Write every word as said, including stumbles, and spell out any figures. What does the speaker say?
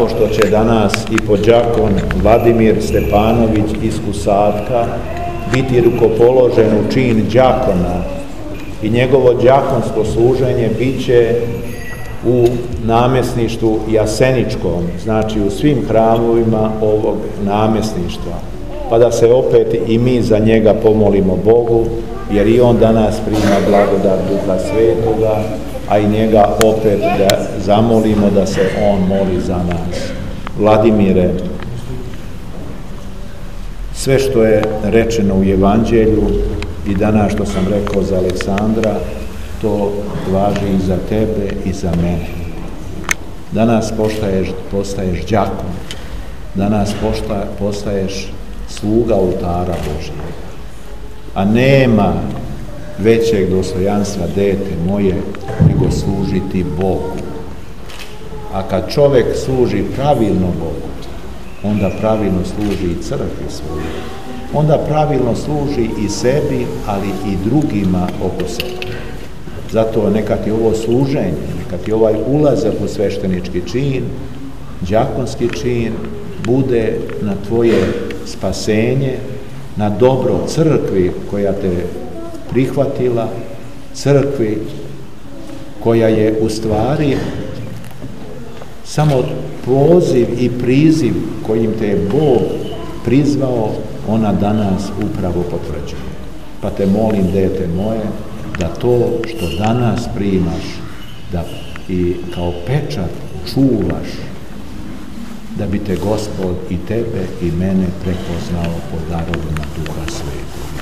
tako što će danas i podđakon Vladimir Stepanović iz Kusatka biti rukopoložen u čin đakona i njegovo đakonsko služenje bit će u namjesništvu jaseničkom, znači u svim hramovima ovog namjesništva, pa da se opet i mi za njega pomolimo Bogu, jer i on danas prima blagodat Duha Svetoga, a i njega opet da zamolimo da se on moli za nas. Vladimire, sve što je rečeno u Evanđelju i danas što sam rekao za Aleksandra, to važi i za tebe i za mene. Danas postaješ, postaješ đakon, danas posta, postaješ sluga oltara Božjeg, a nema većeg dostojanstva, dete moje, nego služiti Bogu. A kad čovjek služi pravilno Bogu, onda pravilno služi i crkvi svojoj, onda pravilno služi i sebi, ali i drugima oko sebe. Zato neka ti ovo služenje, neka ti ovaj ulazak u sveštenički čin, đakonski čin, bude na tvoje spasenje, na dobro crkvi koja te prihvatila, crkvi koja je u stvari samo poziv i priziv kojim te je Bog prizvao, ona danas upravo potvrđuje. Pa te molim, dete moje, da to što danas primaš, da i kao pečat čuvaš, da bi te Gospod i tebe i mene prepoznao po darovima Duha Svetog.